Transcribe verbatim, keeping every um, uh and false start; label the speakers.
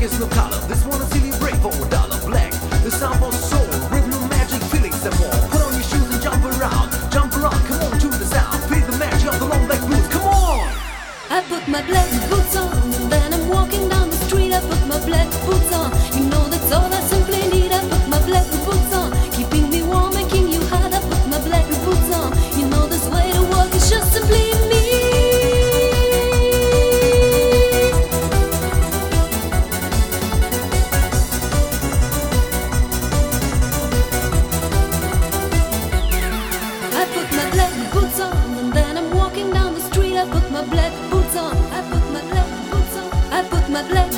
Speaker 1: is no color. This one is really brave for a dollar. Black, the sound for soul, rhythm, magic, feelings and more. Put on your shoes and jump around, jump around, come on to the sound. Feel the magic of the long black blues, come on!
Speaker 2: I put my black boots on, and then I'm walking down the street. I put my black boots on. You know that's all I simply need. I put my black boots on, keeping me warm, making you hot. I put my black boots on. You know this way to walk is just simply me. I put my black boots on, and then I'm walking down the street. I put my black boots on. I put my black boots on. I put my black